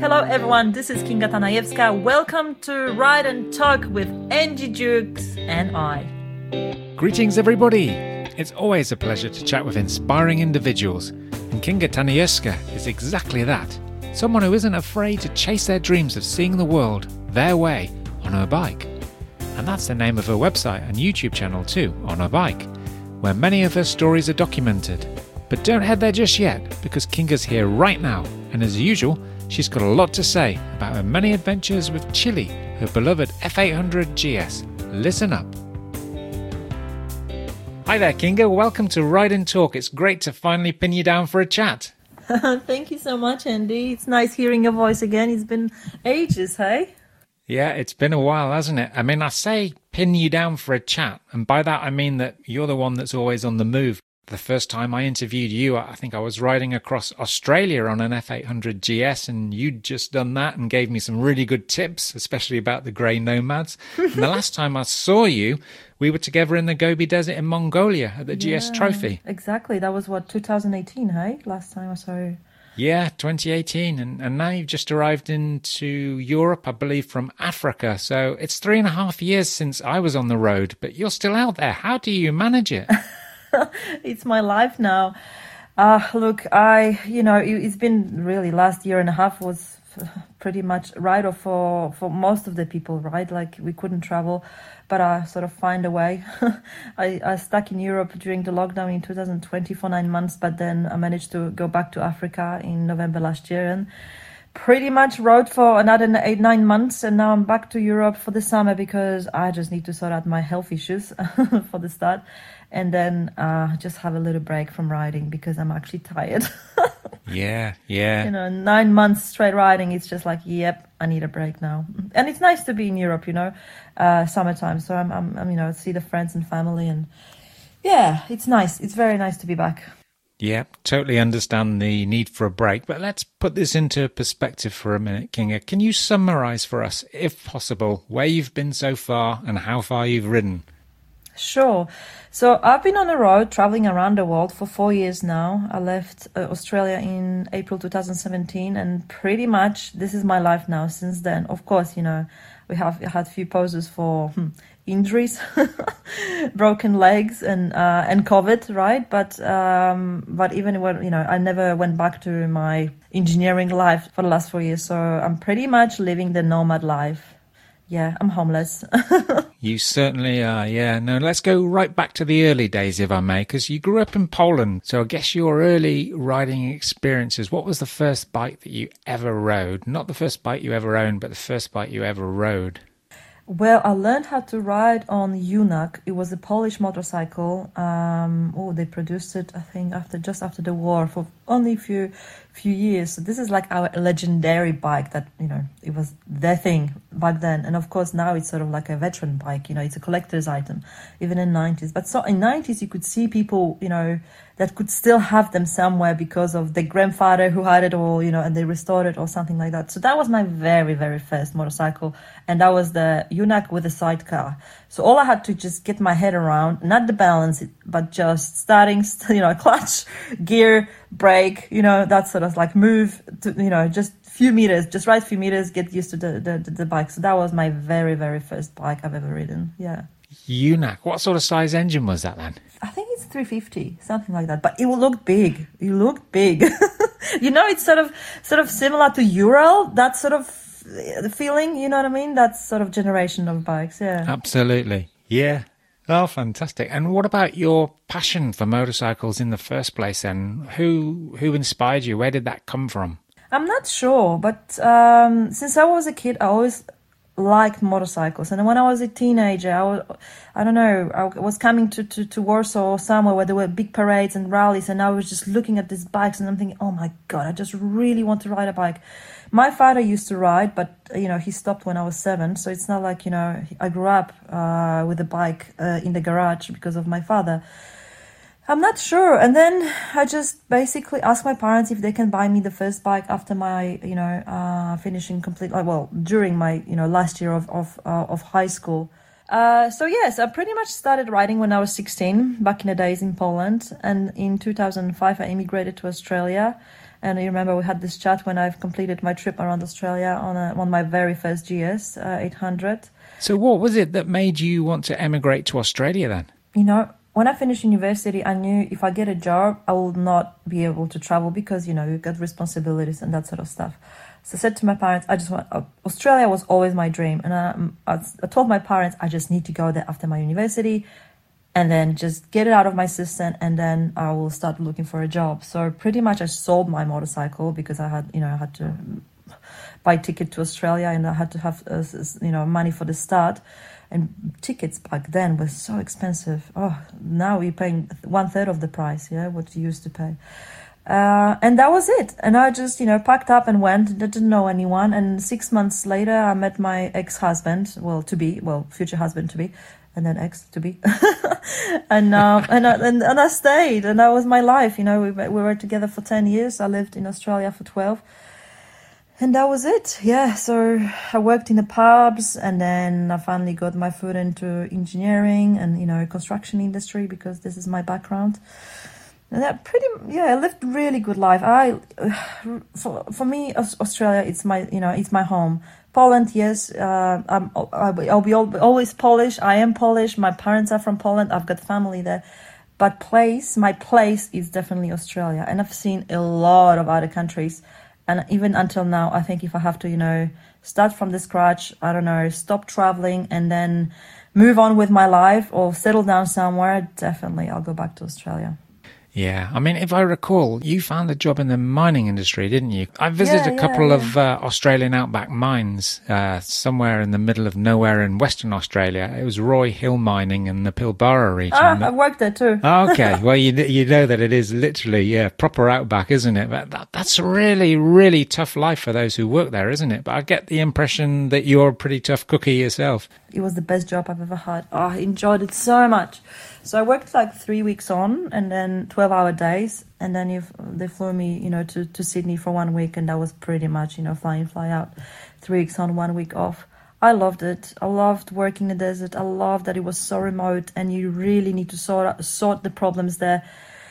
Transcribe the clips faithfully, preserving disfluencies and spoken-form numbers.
Hello everyone, this is Kinga Tanajewska. Welcome to Ride and Talk with Angie Jukes and I. Greetings everybody! It's always a pleasure to chat with inspiring individuals, and Kinga Tanajewska is exactly that. Someone who isn't afraid to chase their dreams of seeing the world their way on her bike. And that's the name of her website and YouTube channel too, On Her Bike, where many of her stories are documented. But don't head there just yet, because Kinga's here right now, and as usual, she's got a lot to say about her many adventures with Chili, her beloved F eight hundred G S. Listen up. Hi there, Kinga. Welcome to Ride and Talk. It's great to finally pin you down for a chat. Thank you so much, Andy. It's nice hearing your voice again. It's been ages, hey? Yeah, it's been a while, hasn't it? I mean, I say pin you down for a chat, and by that I mean that you're the one that's always on the move. The first time I interviewed you, I think I was riding across Australia on an F eight hundred G S, and you'd just done that and gave me some really good tips, especially about the grey nomads. And the last time I saw you, we were together in the Gobi Desert in Mongolia at the yeah, G S Trophy. Exactly. That was, what, two thousand eighteen, hey? Last time I saw you. Yeah, twenty eighteen. And, and now you've just arrived into Europe, I believe, from Africa. So it's three and a half years since I was on the road, but you're still out there. How do you manage it? It's my life now. Uh, look, I, you know, it, it's been really last year and a half was pretty much write-off for, for most of the people, right? Like we couldn't travel, but I sort of find a way. I, I stuck in Europe during the lockdown in two thousand twenty for nine months, but then I managed to go back to Africa in November last year and pretty much rode for another eight, nine months. And now I'm back to Europe for the summer because I just need to sort out my health issues for the start. And then uh, just have a little break from riding because I'm actually tired. yeah, yeah. You know, nine months straight riding, it's just like, yep, I need a break now. And it's nice to be in Europe, you know, uh, summertime. So I'm, I'm, I'm, you know, see the friends and family. And yeah, it's nice. It's very nice to be back. Yeah, totally understand the need for a break. But let's put this into perspective for a minute, Kinga. Can you summarize for us, if possible, where you've been so far and how far you've ridden? Sure. So I've been on the road traveling around the world for four years now. I left uh, Australia in April two thousand seventeen, and pretty much this is my life now since then. Of course, you know, we have had a few pauses for hmm, injuries, broken legs and uh, and COVID, right? But um, but even when, you know, I never went back to my engineering life for the last four years. So I'm pretty much living the nomad life. Yeah, I'm homeless. You certainly are, yeah. Now, let's go right back to the early days, if I may, because you grew up in Poland. So I guess your early riding experiences, what was the first bike that you ever rode? Not the first bike you ever owned, but the first bike you ever rode. Well, I learned how to ride on Junak. It was a Polish motorcycle. Um, oh, they produced it, I think, after just after the war for only a few few years. So this is like our legendary bike that, you know, it was their thing back then. And of course, now it's sort of like a veteran bike. You know, it's a collector's item, even in the nineties. But so in nineties, you could see people, you know, that could still have them somewhere because of their grandfather who had it, or, you know, and they restored it or something like that. So that was my very, very first motorcycle. And that was the Junak with a sidecar. So all I had to just get my head around, not the balance, but just starting, you know, clutch, gear, brake, you know, that sort of like move to, you know, just few meters, just ride a few meters, get used to the, the, the bike. So that was my very, very first bike I've ever ridden. Yeah. Junak, what sort of size engine was that then? I think it's three fifty, something like that. But it will look big. It looked big. You know, it's sort of sort of similar to Ural, that sort of feeling, you know what I mean? That sort of generation of bikes, yeah. Absolutely, yeah. Oh, fantastic. And what about your passion for motorcycles in the first place then? Who, who inspired you? Where did that come from? I'm not sure, but um, since I was a kid, I always liked motorcycles. And when I was a teenager, I, was, I don't know, I was coming to, to, to Warsaw or somewhere where there were big parades and rallies, and I was just looking at these bikes and I'm thinking, oh my God, I just really want to ride a bike. My father used to ride, but, you know, he stopped when I was seven. So it's not like, you know, I grew up uh, with a bike uh, in the garage because of my father. I'm not sure. And then I just basically asked my parents if they can buy me the first bike after my, you know, uh, finishing complete, well, during my, you know, last year of, of, uh, of high school. Uh, so yes, I pretty much started riding when I was sixteen, back in the days in Poland. And in two thousand five, I immigrated to Australia. And I remember we had this chat when I've completed my trip around Australia on a, on my very first G S uh, eight hundred. So what was it that made you want to emigrate to Australia then? You know, when I finished university, I knew if I get a job, I will not be able to travel because, you know, you've got responsibilities and that sort of stuff. So I said to my parents, I just want, uh, Australia was always my dream. And I, I, I told my parents, I just need to go there after my university and then just get it out of my system, and then I will start looking for a job. So pretty much I sold my motorcycle because I had, you know, I had to buy a ticket to Australia and I had to have, uh, you know, money for the start. And tickets back then were so expensive. Oh, now you're paying one third of the price, yeah, what you used to pay. Uh, and that was it. And I just, you know, packed up and went, didn't know anyone. And six months later, I met my ex-husband, well, to be, well, future husband to be, and then ex to be. and, um, and, I, and, and I stayed, and that was my life. You know, we, we were together for ten years. I lived in Australia for twelve. And that was it, yeah. So I worked in the pubs, and then I finally got my foot into engineering and, you know, construction industry because this is my background. And that pretty, yeah, I lived a really good life. I, for for me, Australia, it's my, you know, it's my home. Poland, yes, uh, I'm, I'll be always Polish. I am Polish. My parents are from Poland. I've got family there. But place, my place is definitely Australia. And I've seen a lot of other countries. And even until now, I think if I have to, you know, start from the scratch, I don't know, stop traveling and then move on with my life or settle down somewhere, definitely I'll go back to Australia. Yeah, I mean, if I recall, you found a job in the mining industry, didn't you? I visited yeah, a couple yeah, yeah. of uh, Australian outback mines uh, somewhere in the middle of nowhere in Western Australia. It was Roy Hill Mining in the Pilbara region. Ah, I've worked there too. Oh, okay, well, you you know that it is literally, yeah, proper outback, isn't it? But that, that's a really, really tough life for those who work there, isn't it? But I get the impression that you're a pretty tough cookie yourself. It was the best job I've ever had. Oh, I enjoyed it so much. So I worked like three weeks on and then twelve-hour days. And then if they flew me, you know, to, to Sydney for one week. And that was pretty much, you know, fly in, fly out. Three weeks on, one week off. I loved it. I loved working in the desert. I loved that it was so remote and you really need to sort out, sort the problems there.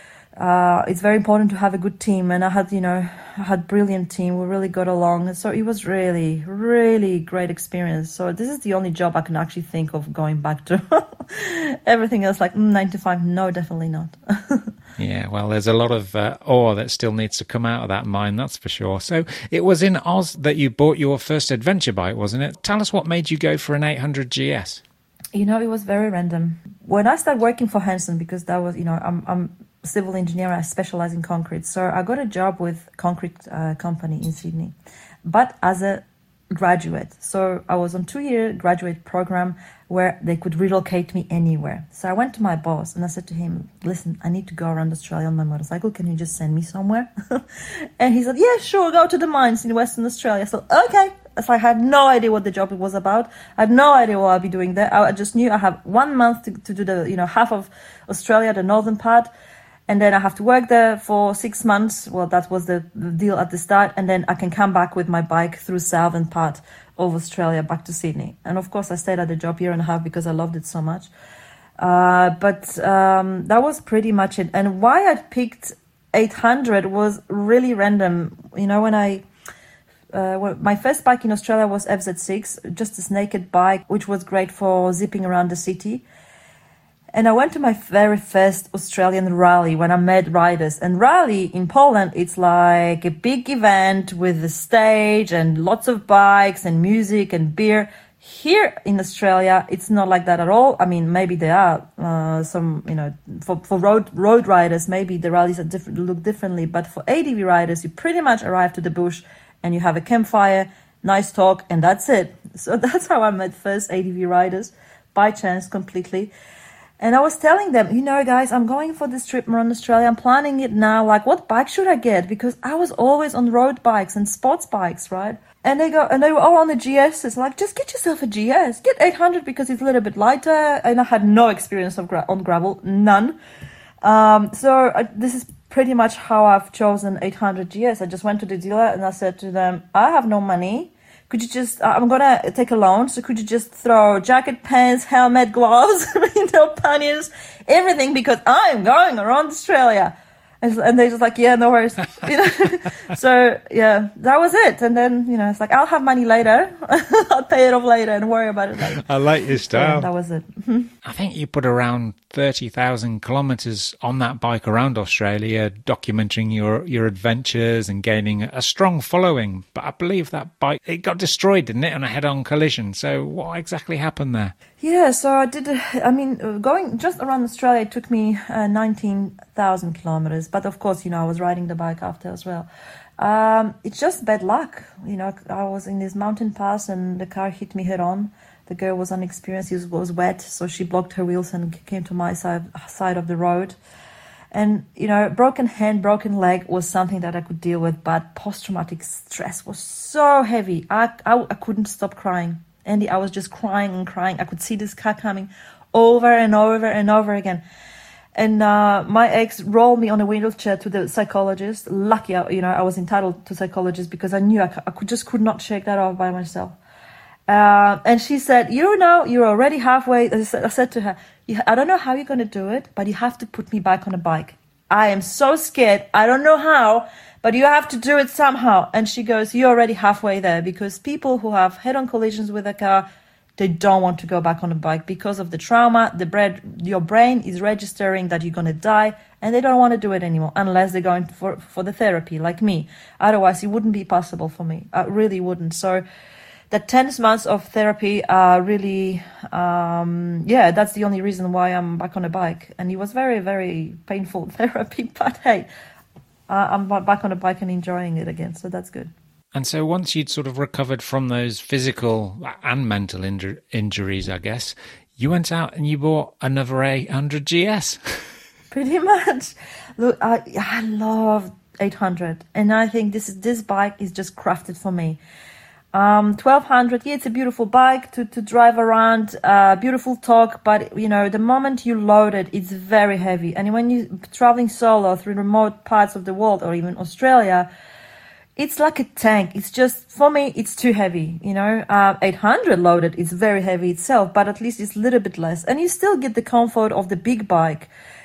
Uh, it's very important to have a good team, and I had, you know, I had a brilliant team. We really got along, so it was really, really great experience. So this is the only job I can actually think of going back to. Everything else, like mm, nine to five, no, definitely not. Yeah, well, there's a lot of uh, ore that still needs to come out of that mine, that's for sure. So it was in Oz that you bought your first adventure bike, wasn't it? Tell us what made you go for an eight hundred G S. You know, it was very random. When I started working for Hanson, because that was, you know, I'm, I'm civil engineer, I specialize in concrete. So I got a job with a concrete uh, company in Sydney, but as a graduate. So I was on two-year graduate program where they could relocate me anywhere. So I went to my boss and I said to him, listen, I need to go around Australia on my motorcycle. Can you just send me somewhere? And he said, yeah, sure, go to the mines in Western Australia. So, okay. So I had no idea what the job was about. I had no idea what I'd be doing there. I just knew I have one month to, to do the, you know, half of Australia, the northern part. And then I have to work there for six months. Well, that was the deal at the start. And then I can come back with my bike through southern part of Australia back to Sydney. And of course, I stayed at the job year and a half because I loved it so much. Uh, but um, that was pretty much it. And why I picked eight hundred was really random. You know, when I... Uh, well, my first bike in Australia was F Z six, just this naked bike, which was great for zipping around the city. And I went to my very first Australian rally when I met riders. And rally in Poland, it's like a big event with a stage and lots of bikes and music and beer. Here in Australia, it's not like that at all. I mean, maybe there are uh, some, you know, for, for road road riders, maybe the rallies are different, look differently. But for A D V riders, you pretty much arrive to the bush and you have a campfire, nice talk, and that's it. So that's how I met first A D V riders, by chance, completely. And I was telling them, you know, guys, I'm going for this trip around Australia. I'm planning it now. Like, what bike should I get? Because I was always on road bikes and sports bikes, right? And they go, and they were all on the G Ss. Like, just get yourself a G S. Get eight hundred because it's a little bit lighter. And I had no experience of gra- on gravel, none. Um, so I, this is pretty much how I've chosen eight hundred G S. I just went to the dealer and I said to them, I have no money. Could you just, I'm going to take a loan. So could you just throw jacket, pants, helmet, gloves, you know, panniers, everything, because I'm going around Australia. And, and they're just like, yeah, no worries. You know? So, yeah, that was it. And then, you know, it's like, I'll have money later. I'll pay it off later and worry about it later. I like your style. Yeah, that was it. I think you put around thirty thousand kilometres on that bike around Australia, documenting your, your adventures and gaining a strong following. But I believe that bike, it got destroyed, didn't it, on a head-on collision. So what exactly happened there? Yeah, so I did, I mean, going just around Australia, it took me uh, nineteen thousand kilometers. But of course, you know, I was riding the bike after as well. Um, it's just bad luck. You know, I was in this mountain pass and the car hit me head on. The girl was unexperienced, it was wet, so she blocked her wheels and came to my side, side of the road. And, you know, broken hand, broken leg was something that I could deal with, but post-traumatic stress was so heavy. I, I, I couldn't stop crying. Andy, I was just crying and crying. I could see this car coming over and over and over again. And uh, my ex rolled me on a wheelchair to the psychologist. Lucky, you know, I was entitled to psychologist because I knew I, I could just could not shake that off by myself. Uh, and she said, you know, you're already halfway. I said to her, I don't know how you're going to do it, but you have to put me back on a bike. I am so scared. I don't know how, but you have to do it somehow. And she goes, you're already halfway there, because people who have head-on collisions with a car, they don't want to go back on a bike because of the trauma. The brain, your brain is registering that you're going to die, and they don't want to do it anymore unless they're going for, for the therapy like me. Otherwise, it wouldn't be possible for me. I really wouldn't. So the ten months of therapy are really, um, yeah, that's the only reason why I'm back on a bike. And it was very, very painful therapy. But hey, uh, I'm back on a bike and enjoying it again. So that's good. And so once you'd sort of recovered from those physical and mental inju- injuries, I guess, you went out and you bought another eight hundred G S. Pretty much. Look, I, I love eight hundred. And I think this is, this bike is just crafted for me. Um, twelve hundred, yeah, it's a beautiful bike to, to drive around, uh, beautiful torque, but, you know, the moment you load it, it's very heavy. And when you're traveling solo through remote parts of the world or even Australia, it's like a tank. It's just, for me, it's too heavy, you know. Uh, eight hundred loaded is very heavy itself, but at least it's a little bit less. And you still get the comfort of the big bike.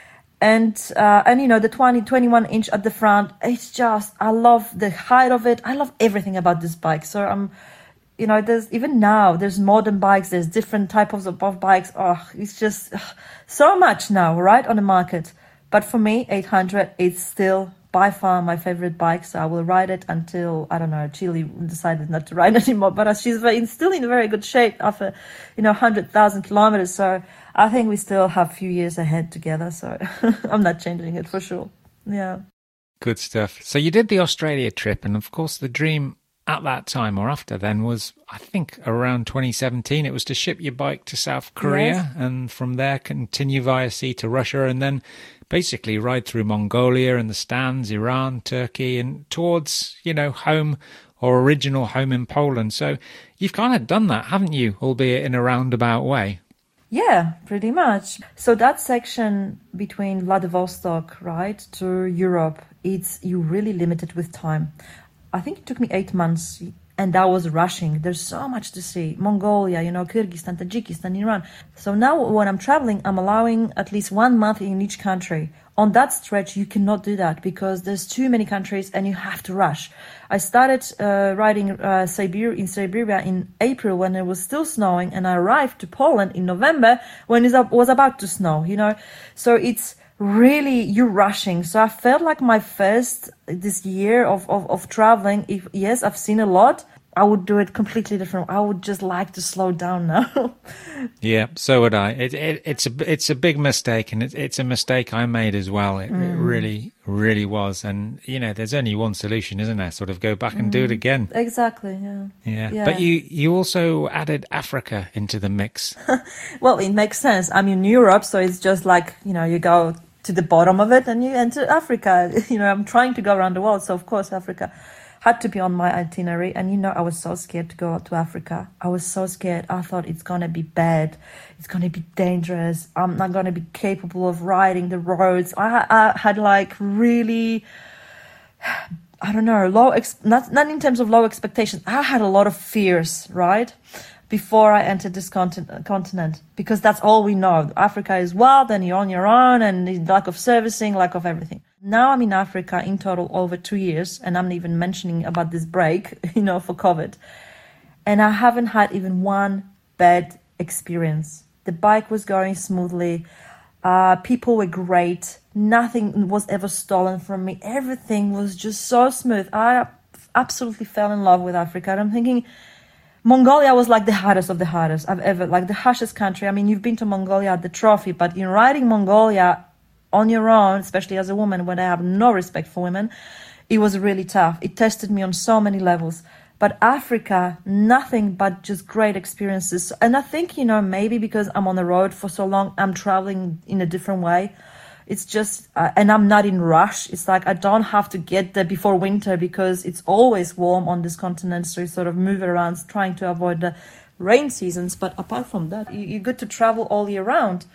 And, uh, and you know, the twenty, twenty-one inch at the front, it's just, I love the height of it. I love everything about this bike. So I'm, you know, there's, even now, there's modern bikes, there's different types of, of bikes. Oh, it's just ugh, so much now, right, on the market. But for me, eight hundred, it's still by far my favorite bike. So I will ride it until, I don't know, Chile decided not to ride anymore. But she's very, still in very good shape after, you know, one hundred thousand kilometers. So I think we still have a few years ahead together. So I'm not changing it for sure. Yeah. Good stuff. So you did the Australia trip. And of course, the dream at that time or after then was, I think, around twenty seventeen. It was to ship your bike to South Korea, yes, and from there continue via sea to Russia, and then basically ride through Mongolia and the Stans, Iran, Turkey, and towards, you know, home or original home in Poland. So you've kind of done that, haven't you? Albeit in a roundabout way. Yeah, pretty much. So that section between Vladivostok, right, to Europe, it's, you're really limited with time. I think it took me eight months and I was rushing. There's so much to see. Mongolia, you know, Kyrgyzstan, Tajikistan, Iran. So now when I'm traveling, I'm allowing at least one month in each country. On that stretch, you cannot do that because there's too many countries and you have to rush. I started uh, riding uh, Siberia, in Siberia in April when it was still snowing, and I arrived to Poland in November when it was about to snow, you know. So it's really, you're rushing. So I felt like my first, this year of, of, of traveling, if yes, I've seen a lot, I would do it completely different. I would just like to slow down now. Yeah, so would I. It, it, it's a it's a big mistake, and it, it's a mistake I made as well. It, mm. it really, really was. And, you know, there's only one solution, isn't there? Sort of go back and mm. do it again. Exactly, yeah. yeah. Yeah. But you, you also added Africa into the mix. Well, it makes sense. I'm in Europe, so it's just like, you know, you go to the bottom of it and you enter Africa. You know, I'm trying to go around the world, so of course Africa had to be on my itinerary. And, you know, I was so scared to go out to Africa. I was so scared. I thought it's going to be bad. It's going to be dangerous. I'm not going to be capable of riding the roads. I, I had like really, I don't know, low, ex- not, not in terms of low expectations. I had a lot of fears, right? Before I entered this continent, continent, because that's all we know. Africa is wild and you're on your own and lack of servicing, lack of everything. Now I'm in Africa in total over two years, and I'm even mentioning about this break, you know, for COVID. And I haven't had even one bad experience. The bike was going smoothly. Uh, people were great. Nothing was ever stolen from me. Everything was just so smooth. I absolutely fell in love with Africa. And I'm thinking, Mongolia was like the hardest of the hardest I've ever, like the harshest country. I mean, you've been to Mongolia at the trophy, but in riding Mongolia on your own, especially as a woman, when I have no respect for women, it was really tough. It tested me on so many levels. But Africa, nothing but just great experiences. And I think, you know, maybe because I'm on the road for so long, I'm traveling in a different way. It's just, uh, and I'm not in rush. It's like I don't have to get there before winter because it's always warm on this continent. So you sort of move around, trying to avoid the rain seasons. But apart from that, you, you're good to travel all year round.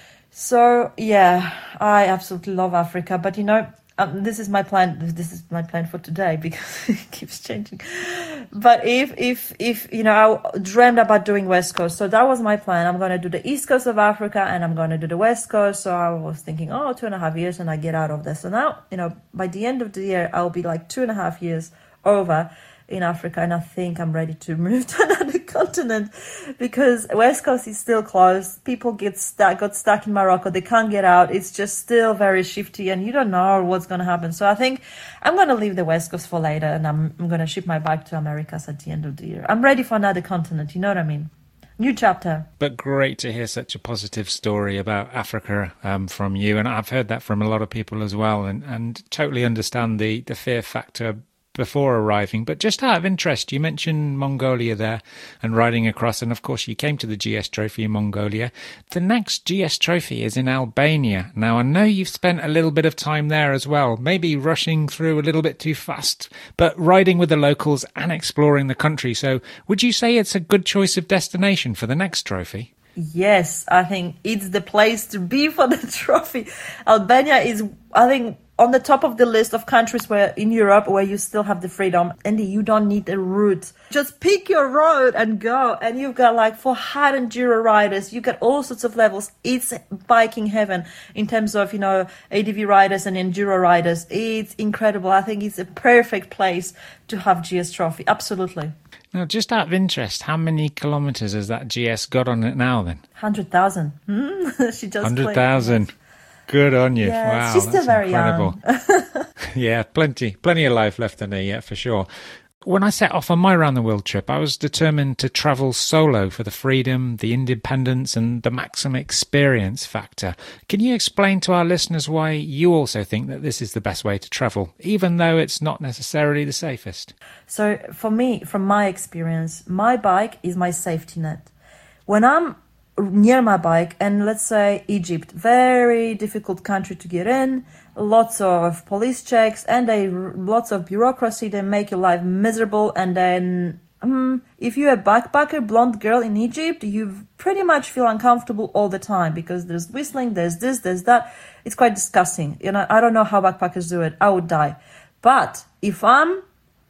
So, yeah, I absolutely love Africa. But, you know, Um, this is my plan. This is my plan for today because it keeps changing. But if, if, if, you know, I dreamed about doing West Coast. So that was my plan. I'm going to do the East Coast of Africa and I'm going to do the West Coast. So I was thinking, oh, two and a half years and I get out of this. So now, you know, by the end of the year, I'll be like two and a half years over in Africa. And I think I'm ready to move to another continent because West Coast is still closed. People get stuck, got stuck in Morocco. They can't get out. It's just still very shifty and you don't know what's going to happen. So I think I'm going to leave the West Coast for later and I'm, I'm going to ship my bike to Americas at the end of the year. I'm ready for another continent. You know what I mean? New chapter. But great to hear such a positive story about Africa um, from you. And I've heard that from a lot of people as well and, and totally understand the, the fear factor before arriving. But just out of interest, you mentioned Mongolia there and riding across, and of course you came to the G S Trophy in Mongolia. The next G S Trophy is in Albania. Now I know you've spent a little bit of time there as well, maybe rushing through a little bit too fast, but riding with the locals and exploring the country. So would you say it's a good choice of destination for the next trophy? Yes, I think it's the place to be for the trophy. Albania is, I think, on the top of the list of countries where in Europe where you still have the freedom. And you don't need a route. Just pick your road and go. And you've got like for hard enduro riders, you get all sorts of levels. It's biking heaven in terms of, you know, A D V riders and enduro riders. It's incredible. I think it's a perfect place to have G S Trophy. Absolutely. Now, just out of interest, how many kilometres has that G S got on it now then? one hundred thousand. Mm, she just one hundred thousand. Good on you. Yeah, wow, she's still that's very incredible. young. Yeah, plenty, plenty of life left in her yet, for sure. When I set off on my round-the-world trip, I was determined to travel solo for the freedom, the independence, and the maximum experience factor. Can you explain to our listeners why you also think that this is the best way to travel, even though it's not necessarily the safest? So for me, from my experience, my bike is my safety net. When I'm near my bike, and let's say Egypt, very difficult country to get in, lots of police checks, and they lots of bureaucracy. They make your life miserable. And then, um, if you're a backpacker, blonde girl in Egypt, you pretty much feel uncomfortable all the time because there's whistling, there's this, there's that. It's quite disgusting. You know, I don't know how backpackers do it. I would die. But if I'm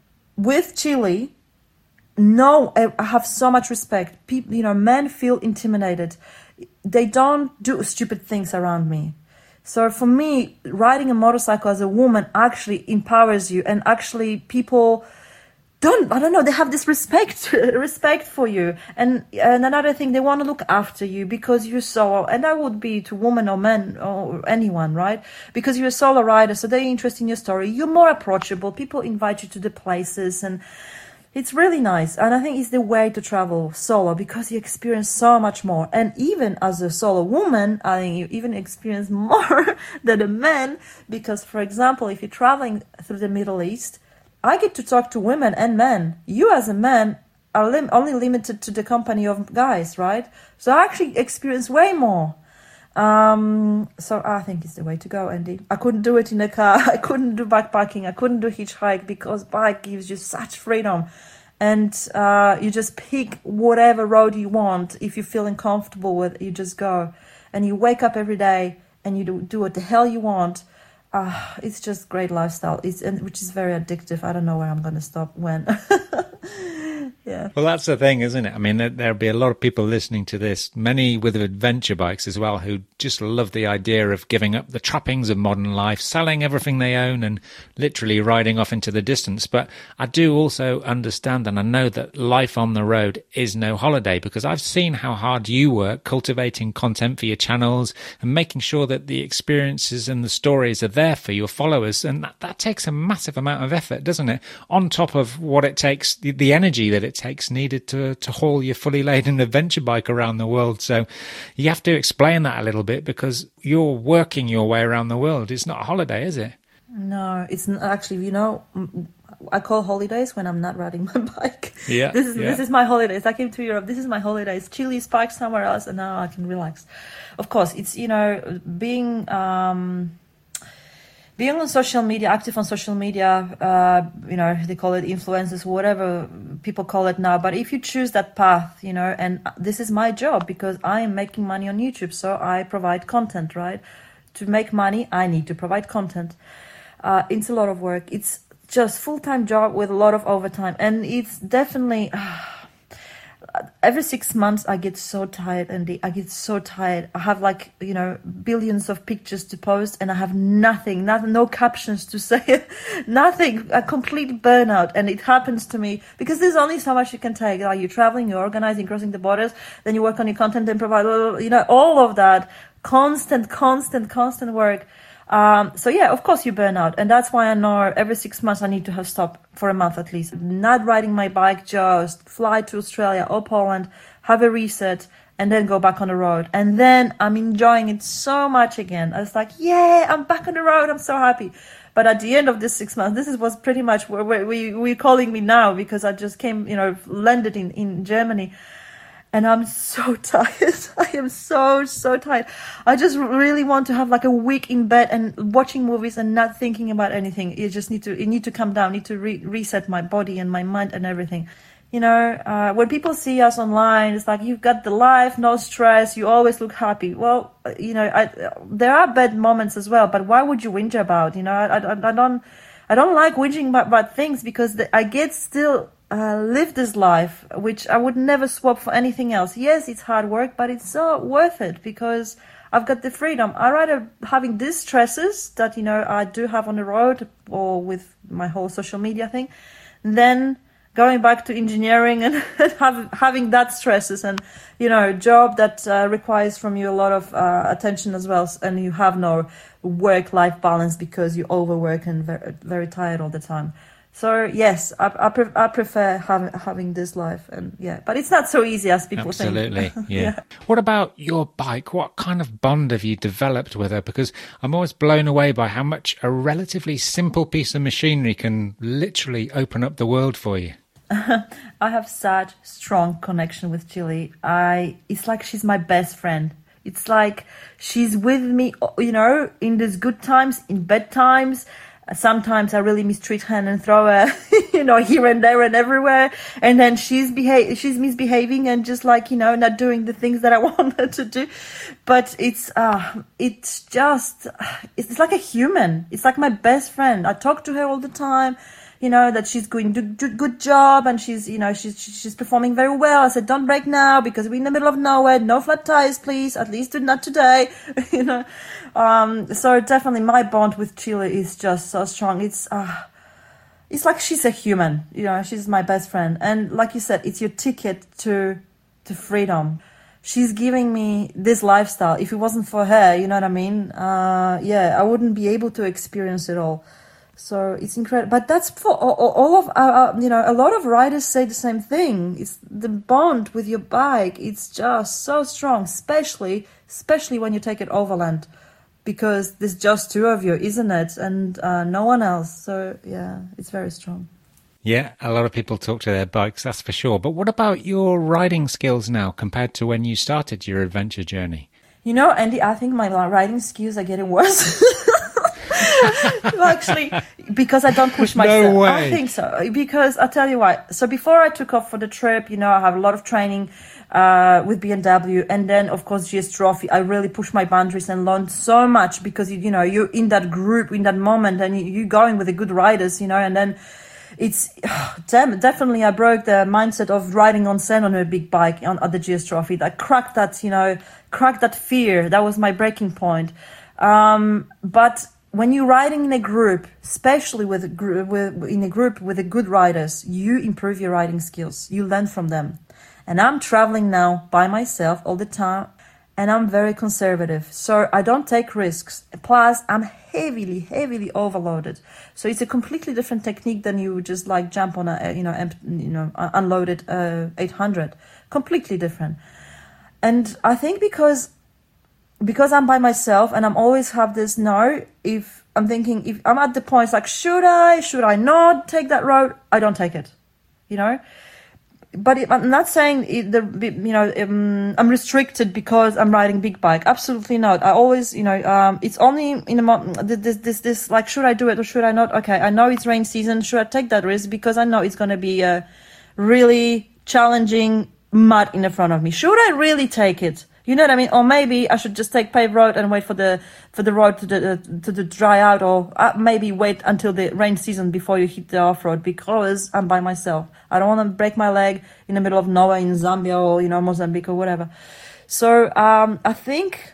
with Chile, no, I have so much respect. People, you know, men feel intimidated. They don't do stupid things around me. So for me, riding a motorcycle as a woman actually empowers you, and actually people don't, I don't know, they have this respect, respect for you. And, and another thing, they want to look after you because you're so, and that would be to women or men or anyone, right? Because you're a solo rider, so they're interested in your story. You're more approachable. People invite you to the places, and it's really nice. And I think it's the way to travel solo because you experience so much more. And even as a solo woman, I think you even experience more than a man because, for example, if you're traveling through the Middle East, I get to talk to women and men. You as a man are lim- only limited to the company of guys, right? So I actually experience way more. Um, so I think it's the way to go, Andy. I couldn't do it in a car. I couldn't do backpacking. I couldn't do hitchhike because bike gives you such freedom. And uh, you just pick whatever road you want. If you're feeling comfortable with, you just go. And you wake up every day and you do, do what the hell you want. Uh, it's just great lifestyle. It's and which is very addictive. I don't know where I'm going to stop when. Yeah. Well, that's the thing, isn't it? I mean, there, there'll be a lot of people listening to this, many with adventure bikes as well, who just love the idea of giving up the trappings of modern life, selling everything they own and literally riding off into the distance. But I do also understand, and I know that life on the road is no holiday, because I've seen how hard you work cultivating content for your channels and making sure that the experiences and the stories are there for your followers. And that, that takes a massive amount of effort, doesn't it? On top of what it takes, the, the energy that it takes needed to, to haul your fully laden adventure bike around the world. So you have to explain that a little bit, because you're working your way around the world. It's not a holiday, is it? No, it's not, actually, you know, I call holidays when I'm not riding my bike. Yeah, this is yeah. this is my holidays. I came to Europe. This is my holidays. Chile, parked somewhere else, and now I can relax. Of course, it's, you know, being um, being on social media, active on social media. Uh, you know, they call it influencers, whatever people call it now. But if you choose that path, you know, and this is my job, because I am making money on YouTube, so I provide content, right? To make money, I need to provide content. Uh, it's a lot of work. It's just full-time job with a lot of overtime, and it's definitely uh, every six months I get so tired, and I get so tired. I have, like, you know, billions of pictures to post, and I have nothing, nothing, no captions to say, nothing, a complete burnout. And it happens to me because there's only so much you can take. Like, you're traveling, you're organizing, crossing the borders, then you work on your content and provide, you know, all of that constant, constant, constant work. Um, so yeah, of course you burn out. And that's why I know every six months I need to have stopped for a month at least. Not riding my bike, just fly to Australia or Poland, have a reset, and then go back on the road. And then I'm enjoying it so much again. I was like, yeah, I'm back on the road. I'm so happy. But at the end of this six months, this is was pretty much where we, we're calling me now, because I just came, you know, landed in, in Germany. And I'm so tired. I am so, so tired. I just really want to have like a week in bed and watching movies and not thinking about anything. You just need to, you need to calm down, need to re- reset my body and my mind and everything. You know, uh, when people see us online, it's like, you've got the life, no stress, you always look happy. Well, you know, I, there are bad moments as well, but why would you whinge about? You know, I, I, I don't, I don't like whinging about, about things, because the, I get still uh, live this life, which I would never swap for anything else. Yes, it's hard work, but it's so worth it, because I've got the freedom. I rather having these stresses that, you know, I do have on the road or with my whole social media thing, than going back to engineering and have, having that stresses and, you know, job that uh, requires from you a lot of uh, attention as well, and you have no work-life balance because you overwork and very, very tired all the time. So yes, I, I, pre- I prefer having having this life, and yeah, but it's not so easy as people Absolutely, think. Absolutely, yeah. yeah. What about your bike? What kind of bond have you developed with her? Because I'm always blown away by how much a relatively simple piece of machinery can literally open up the world for you. I have such strong connection with Chile. I it's like she's my best friend. It's like she's with me, you know, in these good times, in bad times. Sometimes I really mistreat her and throw her, you know, here and there and everywhere. And then she's beha- she's misbehaving and just like, you know, not doing the things that I want her to do. But it's, uh, it's just, it's like a human. It's like my best friend. I talk to her all the time, you know, that she's doing a good job and she's, you know, she's, she's performing very well. I said, don't break now because we're in the middle of nowhere. No flat tires, please. At least not today, you know. Um, so definitely my bond with Chile is just so strong. It's, uh, it's like she's a human, you know, she's my best friend. And like you said, it's your ticket to, to freedom. She's giving me this lifestyle. If it wasn't for her, you know what I mean? Uh, yeah, I wouldn't be able to experience it all. So it's incredible. But that's for all, all of, uh, you know, a lot of riders say the same thing. It's the bond with your bike. It's just so strong, especially, especially when you take it overland. Because there's just two of you, isn't it? And uh, no one else. So, yeah, it's very strong. Yeah, a lot of people talk to their bikes, that's for sure. But what about your riding skills now compared to when you started your adventure journey? You know, Andy, I think my riding skills are getting worse. Actually, because I don't push myself. No way. I think so. Because I'll tell you why. So before I took off for the trip, you know, I have a lot of training uh with B M W, and then of course G S Trophy. I really pushed my boundaries and learned so much because you, you know, you're in that group in that moment and you, you're going with the good riders, you know, and then it's damn, definitely I broke the mindset of riding on sand on a big bike on at the G S Trophy. I cracked that, you know, cracked that fear. That was my breaking point. Um, but when you're riding in a group, especially with a group, with, in a group with a good riders, you improve your riding skills. You learn from them. And I'm traveling now by myself all the time, and I'm very conservative. So I don't take risks. Plus, I'm heavily, heavily overloaded. So it's a completely different technique than you would just like jump on a, you know, emp- you know, unloaded uh, eight hundred. Completely different. And I think because because I'm by myself and I'm always have this no, if I'm thinking, if I'm at the point, it's like, should I, should I not take that road? I don't take it, you know? But it, I'm not saying it, the, you know, um, I'm restricted because I'm riding big bike. Absolutely not. I always, you know, um, it's only in a, this, this, this, like, should I do it or should I not? Okay. I know it's rain season. Should I take that risk? Because I know it's going to be a really challenging mud in the front of me. Should I really take it? You know what I mean? Or maybe I should just take paved road and wait for the for the road to the, to the dry out, or uh, maybe wait until the rain season before you hit the off road, because I'm by myself. I don't want to break my leg in the middle of nowhere in Zambia or, you know, Mozambique or whatever. So um, I think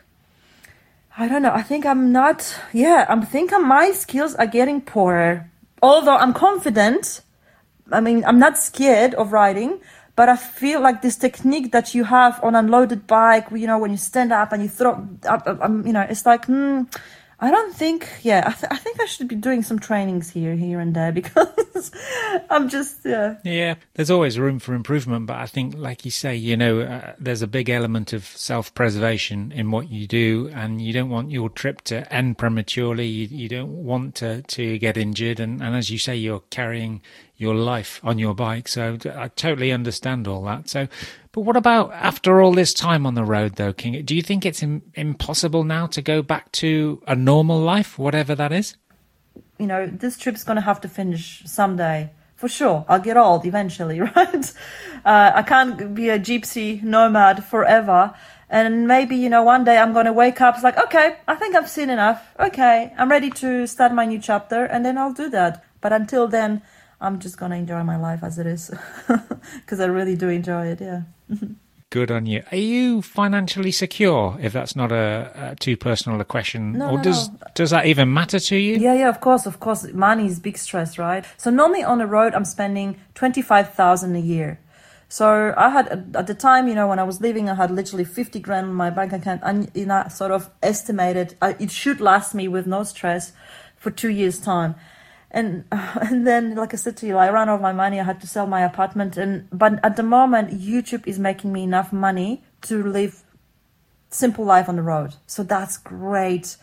I don't know. I think I'm not. Yeah, I think my skills are getting poorer. Although I'm confident. I mean, I'm not scared of riding. But I feel like this technique that you have on unloaded bike, you know, when you stand up and you throw up, up, um, you know, it's like, hmm, I don't think, yeah, I, th- I think I should be doing some trainings here, here and there, because I'm just, yeah. Yeah, there's always room for improvement, but I think, like you say, you know, uh, there's a big element of self-preservation in what you do, and you don't want your trip to end prematurely. You, you don't want to, to get injured, and, and as you say, you're carrying your life on your bike, so I totally understand all that. So, but what about after all this time on the road, though, King? Do you think it's im- impossible now to go back to a normal life, whatever that is? You know, this trip's going to have to finish someday. For sure. I'll get old eventually, right? Uh, I can't be a gypsy nomad forever. And maybe, you know, one day I'm going to wake up, it's like, okay, I think I've seen enough. Okay, I'm ready to start my new chapter, and then I'll do that. But until then, I'm just going to enjoy my life as it is, because I really do enjoy it, yeah. Good on you. Are you financially secure, if that's not a, a too personal a question? No, or no, does no. does that even matter to you? Yeah, yeah, of course, of course. Money is big stress, right? So normally on the road, I'm spending twenty-five thousand a year. So I had, at the time, you know, when I was leaving, I had literally fifty grand in my bank account, and you know, sort of estimated uh, it should last me with no stress for two years' time. And and then, like I said to you, I ran out of my money. I had to sell my apartment. And but at the moment, YouTube is making me enough money to live simple life on the road. So that's great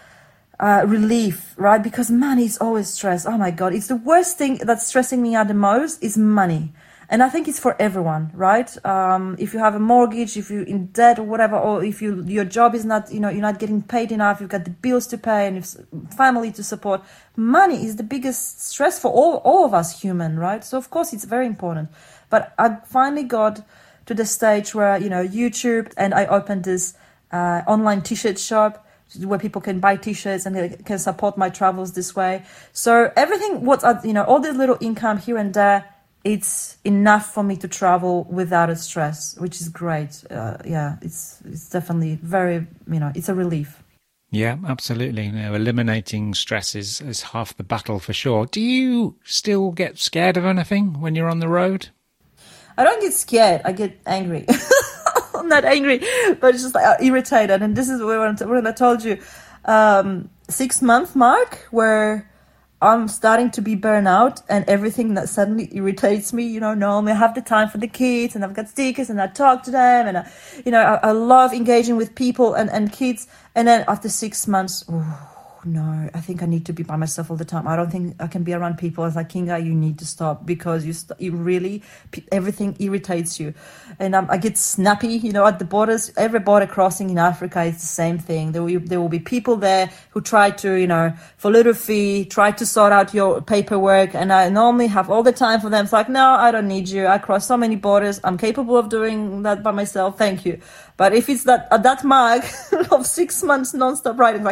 uh, relief, right? Because money is always stress. Oh my God, it's the worst thing that's stressing me out the most is money. And I think it's for everyone, right? Um, if you have a mortgage, if you're in debt or whatever, or if you your job is not, you know, you're not getting paid enough, you've got the bills to pay and you've family to support. Money is the biggest stress for all, all of us human, right? So of course it's very important. But I finally got to the stage where, you know, YouTube, and I opened this uh, online t-shirt shop where people can buy t-shirts and they can support my travels this way. So everything, what's, you know, all this little income here and there, it's enough for me to travel without a stress, which is great. Uh, yeah, it's it's definitely very, you know, it's a relief. Yeah, absolutely. You know, eliminating stress is, is half the battle for sure. Do you still get scared of anything when you're on the road? I don't get scared. I get angry. I'm not angry, but it's just like irritated. And this is when, when I told you, um, six month mark where I'm starting to be burnt out, and everything that suddenly irritates me, you know, normally I have the time for the kids and I've got stickers and I talk to them and, I, you know, I, I love engaging with people and, and kids. And then after six months, oh, no, I think I need to be by myself all the time. I don't think I can be around people. It's like, Kinga, you need to stop, because you, st- you really, everything irritates you. And um, I get snappy, you know, at the borders. Every border crossing in Africa is the same thing. There will, there will be people there who try to, you know, for little fee, try to sort out your paperwork. And I normally have all the time for them. It's like, no, I don't need you. I cross so many borders. I'm capable of doing that by myself. Thank you. But if it's that, at that mark of six months nonstop riding, like,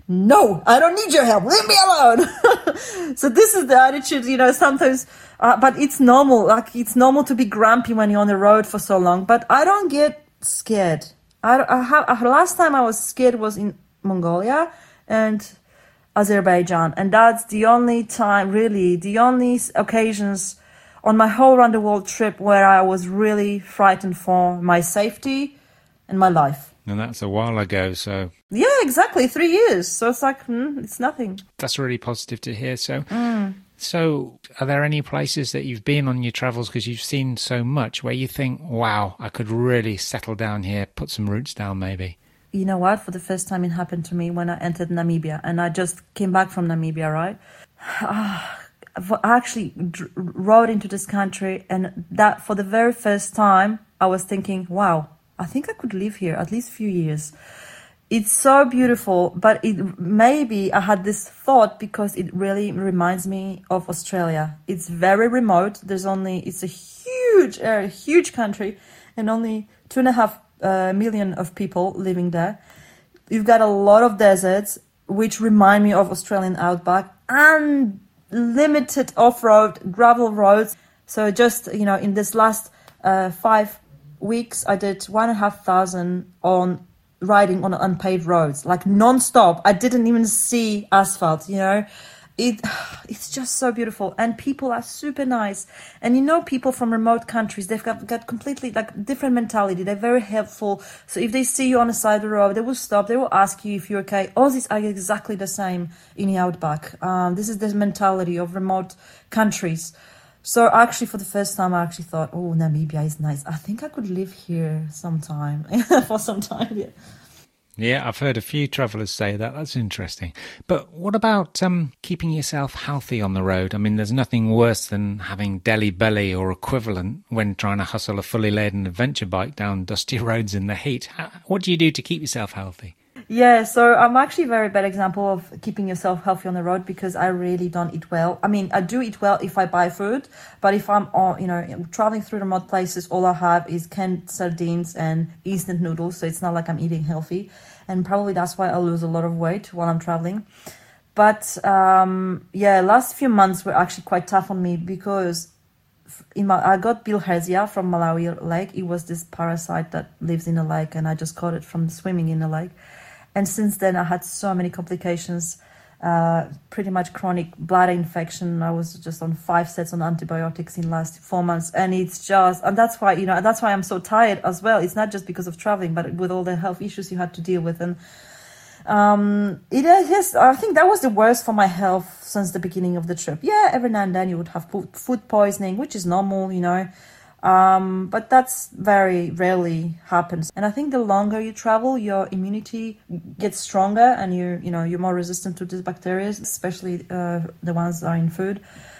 no, I don't need your help. Leave me alone. So this is the attitude, you know, sometimes, uh, but it's normal. Like, it's normal to be grumpy when you're on the road for so long, but I don't get scared. I, I have, uh, last time I was scared was in Mongolia and Azerbaijan. And that's the only time, really, the only occasions on my whole round the world trip where I was really frightened for my safety and my life. And that's a while ago, so... Yeah, exactly, three years. So it's like, hmm, it's nothing. That's really positive to hear. So, Mm. so are there any places that you've been on your travels, because you've seen so much, where you think, wow, I could really settle down here, put some roots down maybe? You know what? For the first time, it happened to me when I entered Namibia. And I just came back from Namibia, right? I actually d- rode into this country, and that for the very first time, I was thinking, wow, I think I could live here at least a few years. It's so beautiful, but it maybe I had this thought because it really reminds me of Australia. It's very remote. There's only, it's a huge area, huge country, and only two and a half uh, million of people living there. You've got a lot of deserts, which remind me of Australian outback, and limited off-road gravel roads. So just, you know, in this last uh, five weeks, I did one and a half thousand on riding on unpaved roads, like non-stop. I didn't even see asphalt, you know. It it's just so beautiful, and people are super nice. And you know, people from remote countries, they've got, got completely like different mentality. They're very helpful. So if they see you on the side of the road, they will stop. They will ask you if you're okay. Aussies are exactly the same in the outback. Um, this is the mentality of remote countries. So actually, for the first time, I actually thought, oh, Namibia is nice. I think I could live here sometime, for some time, yeah. Yeah, I've heard a few travellers say that. That's interesting. But what about um, keeping yourself healthy on the road? I mean, there's nothing worse than having Delhi belly or equivalent when trying to hustle a fully laden adventure bike down dusty roads in the heat. How, what do you do to keep yourself healthy? Yeah, so I'm actually a very bad example of keeping yourself healthy on the road, because I really don't eat well. I mean, I do eat well if I buy food, but if I'm on, you know, traveling through remote places, all I have is canned sardines and instant noodles. So it's not like I'm eating healthy, and probably that's why I lose a lot of weight while I'm traveling. But um, yeah, last few months were actually quite tough on me, because in my, I got bilharzia from Malawi lake. It was this parasite that lives in the lake, and I just caught it from swimming in the lake. And since then, I had so many complications, uh, pretty much chronic bladder infection. I was just on five sets on antibiotics in the last four months. And it's just, and that's why, you know, that's why I'm so tired as well. It's not just because of traveling, but with all the health issues you had to deal with. And um, it is, I think that was the worst for my health since the beginning of the trip. Yeah, every now and then you would have food poisoning, which is normal, you know. Um, but that's very rarely happens. And I think the longer you travel, your immunity gets stronger, and you you know, you're more resistant to these bacteria, especially uh, the ones that are in food.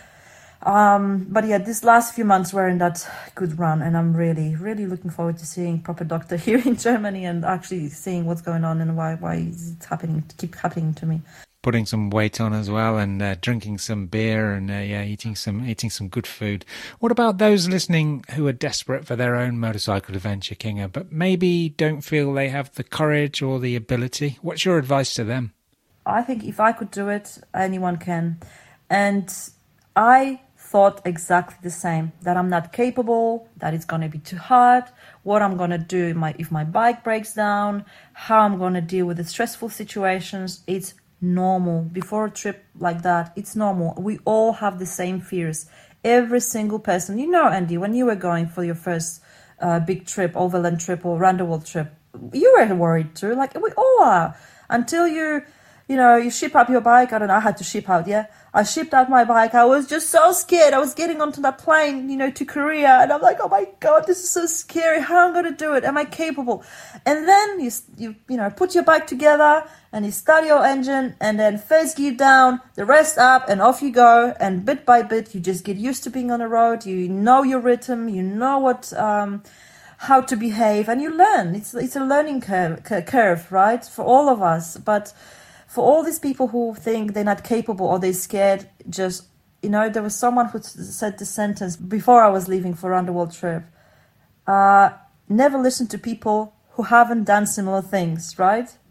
Um, but yeah, these last few months were in that good run, and I'm really, really looking forward to seeing proper doctor here in Germany and actually seeing what's going on and why why is it happening, keep happening to me. Putting some weight on as well, and uh, drinking some beer, and uh, yeah, eating some eating some good food. What about those listening who are desperate for their own motorcycle adventure, Kinga, but maybe don't feel they have the courage or the ability? What's your advice to them? I think if I could do it, anyone can. And I thought exactly the same, that I'm not capable, that it's going to be too hard, what I'm going to do if my, if my bike breaks down, how I'm going to deal with the stressful situations. It's normal. Before a trip like that, it's normal. We all have the same fears. Every single person, you know, Andy, when you were going for your first uh, big trip, overland trip or round the world trip, you were worried too. Like, we all are. Until you, you know, you ship up your bike. I don't know, I had to ship out, yeah. I shipped out my bike. I was just so scared. I was getting onto that plane, you know, to Korea. And I'm like, oh my God, this is so scary. How am I going to do it? Am I capable? And then you, you, you know, put your bike together and you start your engine, and then first gear down, the rest up, and off you go. And bit by bit, you just get used to being on the road. You know your rhythm. You know what, um, how to behave, and you learn. It's, it's a learning curve, curve, right? For all of us. But for all these people who think they're not capable or they're scared, just, you know, there was someone who said this sentence before I was leaving for around the world trip. Uh, never listen to people who haven't done similar things, right?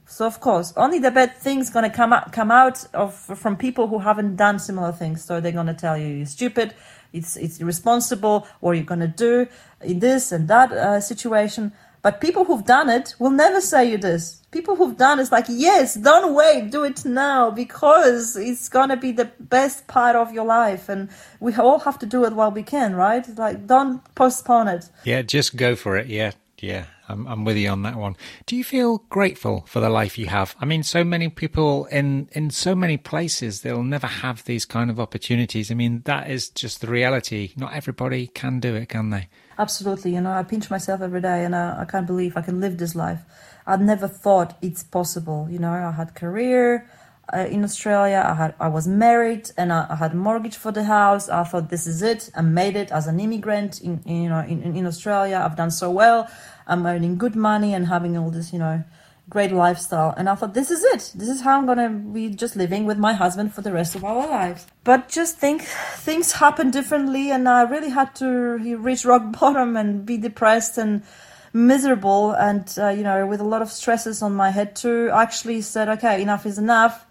So of course, only the bad things gonna come out, come out of from people who haven't done similar things. So they're gonna tell you you're stupid, it's it's irresponsible, or you're gonna do in this and that uh, situation. But people who've done it will never say you this. People who've done it's like, yes, don't wait, do it now, because it's gonna be the best part of your life, and we all have to do it while we can, right? Like, don't postpone it. Yeah, just go for it. Yeah, yeah. I'm, I'm with you on that one. Do you feel grateful for the life you have? I mean, so many people in, in so many places, they'll never have these kind of opportunities. I mean, that is just the reality. Not everybody can do it, can they? Absolutely. You know, I pinch myself every day, and I, I can't believe I can live this life. I never thought it's possible. You know, I had career uh, in Australia. I had I was married, and I, I had a mortgage for the house. I thought, this is it. I made it as an immigrant in, in you know in, in Australia. I've done so well. I'm earning good money and having all this, you know, great lifestyle. And I thought, this is it. This is how I'm going to be just living with my husband for the rest of our lives. But just think things happen differently. And I really had to reach rock bottom and be depressed and miserable. And, uh, you know, with a lot of stresses on my head too. I actually said, okay, enough is enough.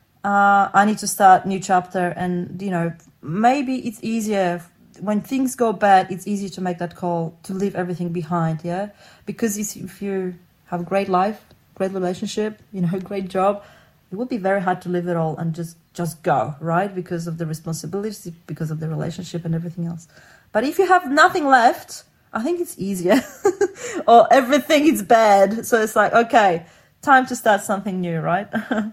Uh, I need to start a new chapter. And, you know, maybe it's easier when things go bad, it's easy to make that call to leave everything behind, yeah? Because if you have a great life, great relationship, you know, great job, it would be very hard to leave it all and just, just go, right? Because of the responsibilities, because of the relationship and everything else. But if you have nothing left, I think it's easier. Or everything is bad. So it's like, okay, time to start something new, right?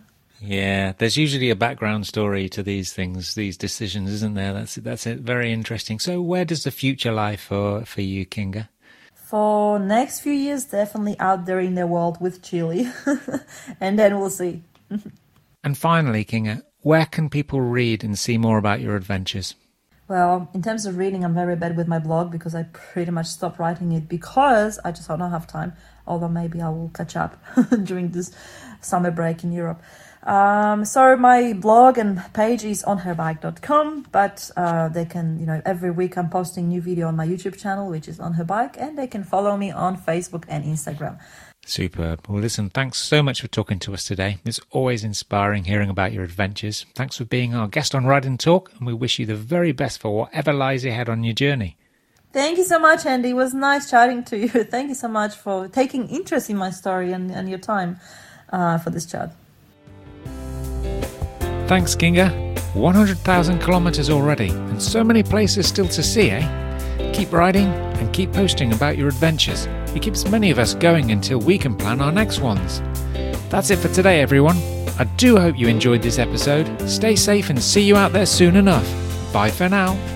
Yeah, there's usually a background story to these things, these decisions, isn't there? That's that's it. Very interesting. So where does the future lie for, for you, Kinga? For next few years, definitely out there in the world with Chile. And then we'll see. And finally, Kinga, where can people read and see more about your adventures? Well, in terms of reading, I'm very bad with my blog because I pretty much stopped writing it because I just don't have time. Although maybe I will catch up during this summer break in Europe. Um, so my blog and page is on her bike dot com, but uh, they can, you know, every week I'm posting new video on my YouTube channel, which is On Her Bike, and they can follow me on Facebook and Instagram. Superb. Well, listen, thanks so much for talking to us today. It's always inspiring hearing about your adventures. Thanks for being our guest on Ride and Talk, and we wish you the very best for whatever lies ahead on your journey. Thank you so much, Andy. It was nice chatting to you. Thank you so much for taking interest in my story and, and your time uh, for this chat. Thanks, Kinga. one hundred thousand kilometres already, and so many places still to see, eh? Keep riding and keep posting about your adventures. It keeps many of us going until we can plan our next ones. That's it for today, everyone. I do hope you enjoyed this episode. Stay safe and see you out there soon enough. Bye for now.